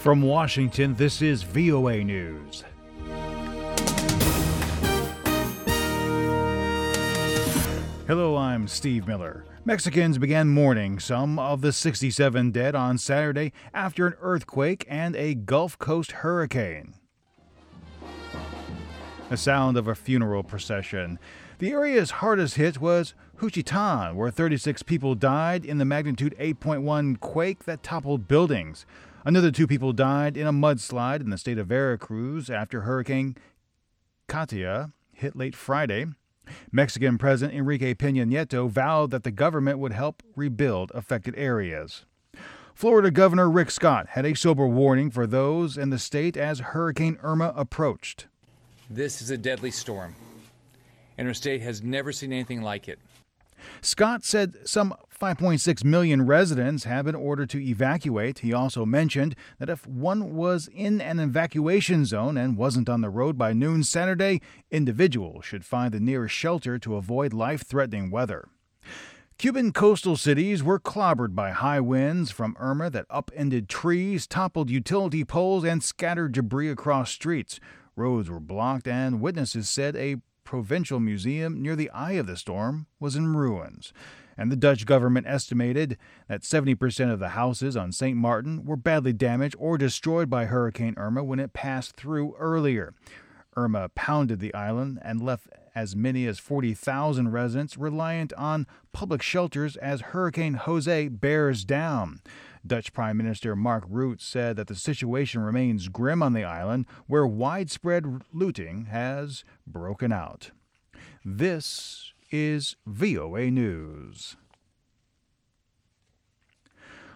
From Washington, this is VOA News. Hello, I'm Steve Miller. Mexicans began mourning some of the 67 dead on Saturday after an earthquake and a Gulf Coast hurricane. The sound of a funeral procession. The area's hardest hit was Juchitán, where 36 people died in the magnitude 8.1 quake that toppled buildings. Another 2 people died in a mudslide in the state of Veracruz after Hurricane Katia hit late Friday. Mexican President Enrique Peña Nieto vowed that the government would help rebuild affected areas. Florida Governor Rick Scott had a sober warning for those in the state as Hurricane Irma approached. This is a deadly storm, and our state has never seen anything like it. Scott said some 5.6 million residents have been ordered to evacuate. He also mentioned that if one was in an evacuation zone and wasn't on the road by noon Saturday, individuals should find the nearest shelter to avoid life-threatening weather. Cuban coastal cities were clobbered by high winds from Irma that upended trees, toppled utility poles, and scattered debris across streets. Roads were blocked, and witnesses said a provincial museum near the eye of the storm was in ruins. And the Dutch government estimated that 70% of the houses on St. Martin were badly damaged or destroyed by Hurricane Irma when it passed through earlier. Irma pounded the island and left as many as 40,000 residents reliant on public shelters as Hurricane Jose bears down. Dutch Prime Minister Mark Rutte said that the situation remains grim on the island, where widespread looting has broken out. This is VOA News.